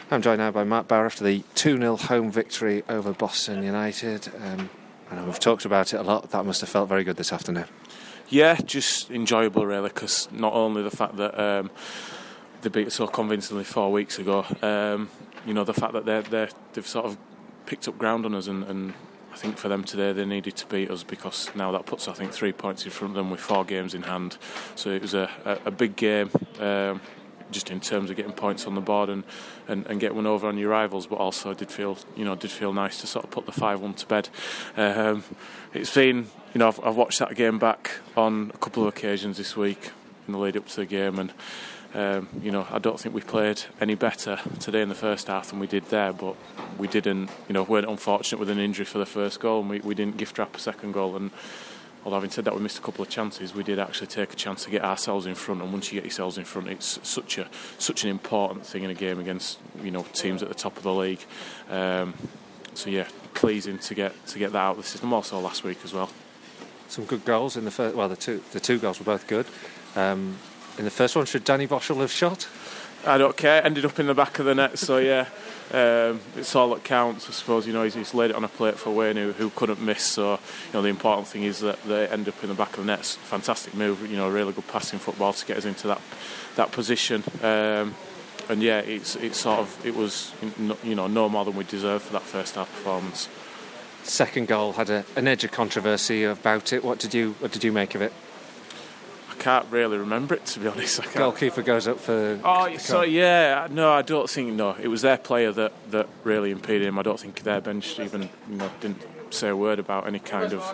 I'm joined now by Mark Bauer after the 2-0 home victory over Boston United. I know we've talked about it a lot. That must have felt very good this afternoon. Yeah, just enjoyable really, because not only the fact that they beat us so convincingly 4 weeks ago, the fact that they've sort of picked up ground on us, and I think for them today they needed to beat us, because now that puts, I think, 3 points in front of them with 4 games in hand. So it was a big game, just in terms of getting points on the board and get one over on your rivals, but also did feel nice to sort of put the 5-1 to bed. It's been, I've watched that game back on a couple of occasions this week in the lead up to the game, and I don't think we played any better today in the first half than we did there, but we didn't, weren't unfortunate with an injury for the first goal, and we didn't gift wrap a second goal. And although having said that, we missed a couple of chances, we did actually take a chance to get ourselves in front, and once you get yourselves in front, it's such an important thing in a game against teams at the top of the league. So yeah, pleasing to get that out of the system. Also last week as well. Some good goals in the first. Well, the two goals were both good. In the first one, should Danny Boschel have shot? I don't care. Ended up in the back of the net, so yeah. It's all that counts, I suppose. He's laid it on a plate for Wayne, who couldn't miss. So the important thing is that they end up in the back of the net. It's a fantastic move, really good passing football to get us into that position. And yeah, it was no more than we deserved for that first half performance. Second goal had an edge of controversy about it. What did you make of it? I can't really remember it, to be honest. Goalkeeper goes up for... Oh, so yeah, no, I don't think, no. It was their player that really impeded him. I don't think their bench even, didn't say a word about any kind of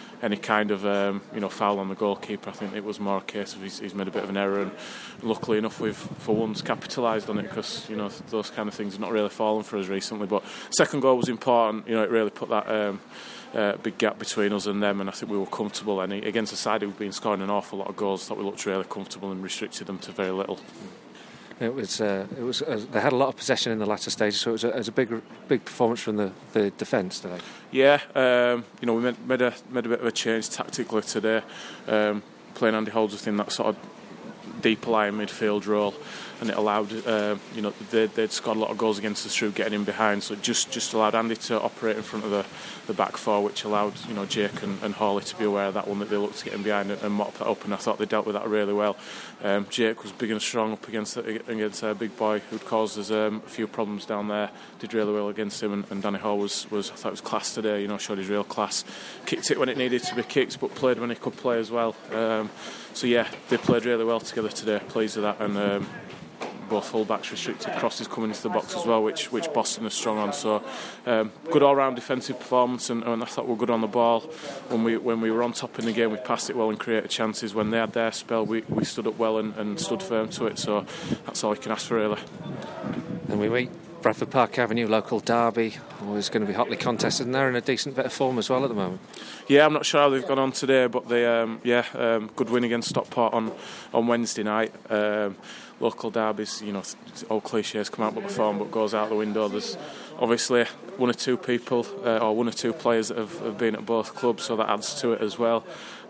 foul on the goalkeeper. I think it was more a case of he's made a bit of an error, and luckily enough we've for once capitalised on it, because those kind of things have not really fallen for us recently. But second goal was important. It really put that big gap between us and them, and I think we were comfortable. And against a side who've been scoring an awful lot of goals, I thought we looked really comfortable and restricted them to very little. It was. They had a lot of possession in the latter stages, so it was a big performance from the defence today. Yeah, we made a bit of a change tactically today, playing Andy Holdsworth in that sort of deep lying midfield role, and it allowed they'd scored a lot of goals against us through getting in behind, so it just allowed Andy to operate in front of the back four, which allowed Jake and Hawley to be aware of that one, that they looked to get in behind and mop that up, and I thought they dealt with that really well. Jake was big and strong up against a big boy who'd caused us a few problems down there. Did really well against him, and Danny Hall was I thought was class today. Showed his real class. Kicked it when it needed to be kicked, but played when he could play as well. So yeah, they played really well together today. Pleased with that, and both full-backs restricted crosses coming into the box as well, which Boston is strong on. So good all-round defensive performance, and I thought we were good on the ball. When we were on top in the game, we passed it well and created chances. When they had their spell, we stood up well and stood firm to it. So that's all you can ask for, really. And we meet Bradford Park Avenue, local derby, always going to be hotly contested, and they're in a decent bit of form as well at the moment. Yeah, I'm not sure how they've gone on today, but they good win against Stockport on Wednesday night. Local derbies, old cliches come out about the form, but goes out the window. There's obviously one or two people or one or two players that have been at both clubs, so that adds to it as well.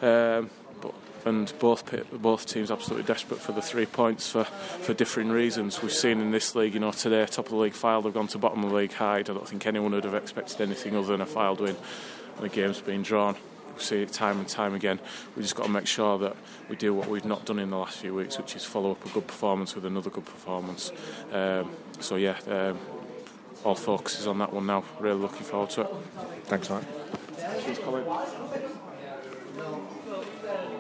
And both teams absolutely desperate for the 3 points for differing reasons. We've seen in this league, today, top of the league Fylde have gone to bottom of the league Hyde. I don't think anyone would have expected anything other than a Fylde win, and the game's been drawn. We see it time and time again. We've just got to make sure that we do what we've not done in the last few weeks, which is follow up a good performance with another good performance. All focus is on that one now. Really looking forward to it. Thanks, Mark. Cheers, Colin.